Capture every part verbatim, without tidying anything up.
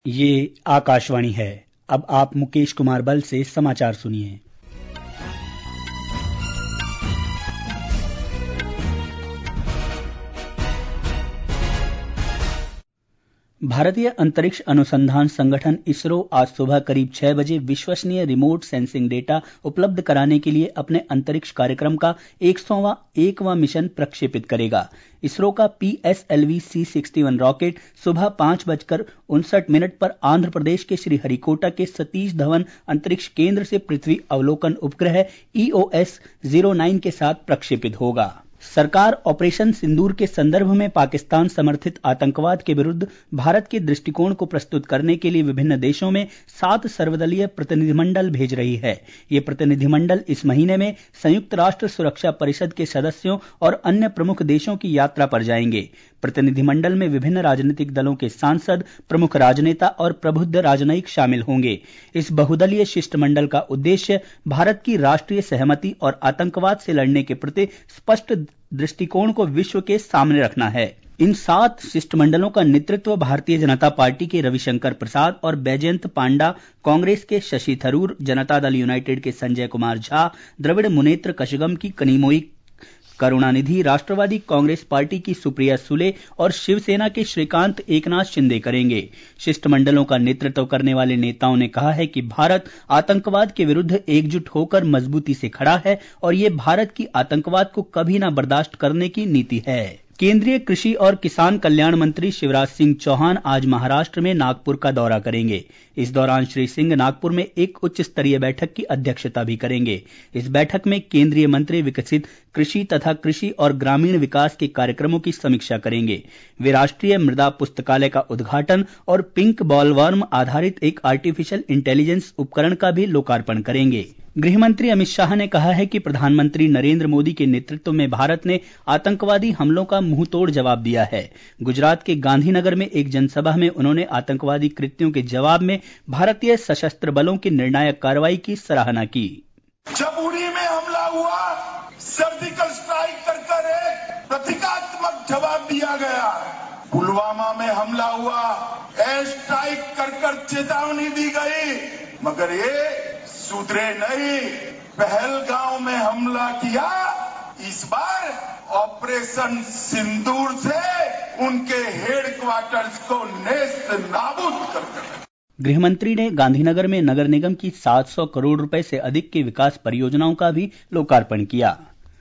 ये आकाशवाणी है। अब आप मुकेश कुमार बल से समाचार सुनिए। भारतीय अंतरिक्ष अनुसंधान संगठन इसरो आज सुबह करीब छह बजे विश्वसनीय रिमोट सेंसिंग डेटा उपलब्ध कराने के लिए अपने अंतरिक्ष कार्यक्रम का एक सौवां एकवां मिशन प्रक्षेपित करेगा। इसरो का P S L V C इकसठ रॉकेट सुबह पांच बजकर उनसठ मिनट पर आंध्र प्रदेश के श्रीहरिकोटा के सतीश धवन अंतरिक्ष केंद्र से पृथ्वी अवलोकन उपग्रह ई ओ एस ज़ीरो नौ के साथ प्रक्षेपित होगा। सरकार ऑपरेशन सिंदूर के संदर्भ में पाकिस्तान समर्थित आतंकवाद के विरुद्ध भारत के दृष्टिकोण को प्रस्तुत करने के लिए विभिन्न देशों में सात सर्वदलीय प्रतिनिधिमंडल भेज रही है। ये प्रतिनिधिमंडल इस महीने में संयुक्त राष्ट्र सुरक्षा परिषद के सदस्यों और अन्य प्रमुख देशों की यात्रा पर जाएंगे। प्रतिनिधिमंडल में विभिन्न राजनीतिक दलों के सांसद, प्रमुख राजनेता और प्रबुद्ध राजनयिक शामिल होंगे। इस बहुदलीय शिष्टमंडल का उद्देश्य भारत की राष्ट्रीय सहमति और आतंकवाद से लड़ने के प्रति स्पष्ट दृष्टिकोण को विश्व के सामने रखना है। इन सात शिष्टमंडलों का नेतृत्व भारतीय जनता पार्टी के रविशंकर प्रसाद और बैजयंत पांडा, कांग्रेस के शशि थरूर, जनता दल यूनाइटेड के संजय कुमार झा, द्रविड़ मुनेत्र कशगम की कनिमोई करुणानिधि, राष्ट्रवादी कांग्रेस पार्टी की सुप्रिया सुले और शिवसेना के श्रीकांत एकनाथ शिंदे करेंगे। शिष्टमंडलों का नेतृत्व करने वाले नेताओं ने कहा है कि भारत आतंकवाद के विरुद्ध एकजुट होकर मजबूती से खड़ा है और ये भारत की आतंकवाद को कभी न बर्दाश्त करने की नीति है। केंद्रीय कृषि और किसान कल्याण मंत्री शिवराज सिंह चौहान आज महाराष्ट्र में नागपुर का दौरा करेंगे। इस दौरान श्री सिंह नागपुर में एक उच्च स्तरीय बैठक की अध्यक्षता भी करेंगे। इस बैठक में केंद्रीय मंत्री विकसित कृषि तथा कृषि और ग्रामीण विकास के कार्यक्रमों की समीक्षा करेंगे। वे राष्ट्रीय मृदा पुस्तकालय का उद्घाटन और पिंक बॉलवर्म आधारित एक आर्टिफिशियल इंटेलिजेंस उपकरण का भी लोकार्पण करेंगे। गृह मंत्री अमित शाह ने कहा है कि प्रधानमंत्री नरेंद्र मोदी के नेतृत्व में भारत ने आतंकवादी हमलों का मुंहतोड़ जवाब दिया है। गुजरात के गांधीनगर में एक जनसभा में उन्होंने आतंकवादी कृत्यों के जवाब में भारतीय सशस्त्र बलों की निर्णायक कार्रवाई की सराहना की। जब उरी में हमला हुआ, सर्जिकल स्ट्राइक कर कर एक प्रतीकात्मक जवाब दिया गया। पुलवामा में हमला हुआ, एयर स्ट्राइक कर कर चेतावनी दी गई, मगर ये सुधरे नहीं। पहलगांव में हमला किया, इस बार ऑपरेशन सिंदूर से उनके हेडक्वार्टर्स को नेस्त नाबूद कर दिया। गृहमंत्री ने गांधीनगर में नगर निगम की सात सौ करोड़ रुपए से अधिक की विकास परियोजनाओं का भी लोकार्पण किया।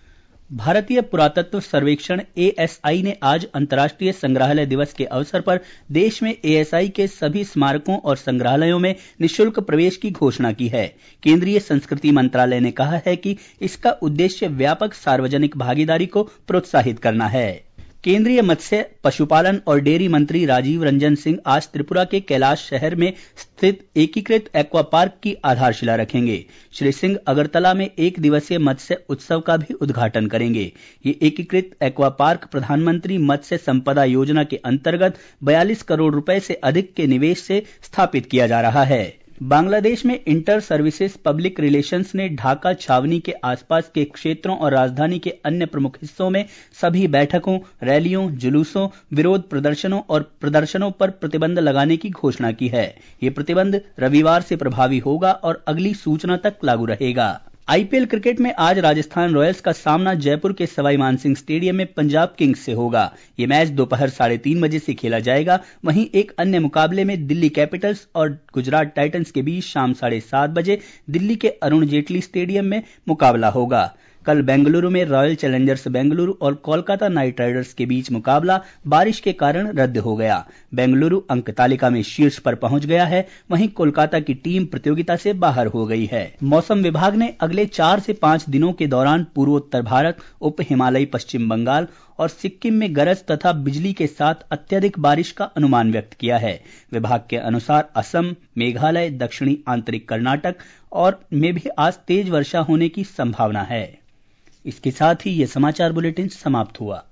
भारतीय पुरातत्व सर्वेक्षण ए एस आई ने आज अंतर्राष्ट्रीय संग्रहालय दिवस के अवसर पर देश में ए एस आई के सभी स्मारकों और संग्रहालयों में निःशुल्क प्रवेश की घोषणा की है। केंद्रीय संस्कृति मंत्रालय ने कहा है कि इसका उद्देश्य व्यापक सार्वजनिक भागीदारी को प्रोत्साहित करना है। केंद्रीय मत्स्य, पशुपालन और डेयरी मंत्री राजीव रंजन सिंह आज त्रिपुरा के कैलाश शहर में स्थित एकीकृत एक्वा पार्क की आधारशिला रखेंगे। श्री सिंह अगरतला में एक दिवसीय मत्स्य उत्सव का भी उद्घाटन करेंगे। ये एकीकृत एक्वा पार्क प्रधानमंत्री मत्स्य संपदा योजना के अंतर्गत बयालीस करोड़ रुपए से अधिक के निवेश से स्थापित किया जा रहा है। बांग्लादेश में इंटर सर्विसेज पब्लिक रिलेशंस ने ढाका छावनी के आसपास के क्षेत्रों और राजधानी के अन्य प्रमुख हिस्सों में सभी बैठकों, रैलियों, जुलूसों, विरोध प्रदर्शनों और प्रदर्शनों पर प्रतिबंध लगाने की घोषणा की है। ये प्रतिबंध रविवार से प्रभावी होगा और अगली सूचना तक लागू रहेगा। आई पी एल क्रिकेट में आज राजस्थान रॉयल्स का सामना जयपुर के सवाई मानसिंह स्टेडियम में पंजाब किंग्स से होगा। ये मैच दोपहर साढ़े तीन बजे से खेला जाएगा। वहीं एक अन्य मुकाबले में दिल्ली कैपिटल्स और गुजरात टाइटंस के बीच शाम साढ़े सात बजे दिल्ली के अरुण जेटली स्टेडियम में मुकाबला होगा। कल बेंगलुरु में रॉयल चैलेंजर्स बेंगलुरु और कोलकाता नाइट राइडर्स के बीच मुकाबला बारिश के कारण रद्द हो गया। बेंगलुरु अंक तालिका में शीर्ष पर पहुंच गया है, वहीं कोलकाता की टीम प्रतियोगिता से बाहर हो गई है। मौसम विभाग ने अगले चार से पांच दिनों के दौरान पूर्वोत्तर भारत, उप हिमालयी पश्चिम बंगाल और सिक्किम में गरज तथा बिजली के साथ अत्यधिक बारिश का अनुमान व्यक्त किया है। विभाग के अनुसार असम, मेघालय, दक्षिणी आंतरिक कर्नाटक और में भी आज तेज वर्षा होने की संभावना है। इसके साथ ही यह समाचार बुलेटिन समाप्त हुआ।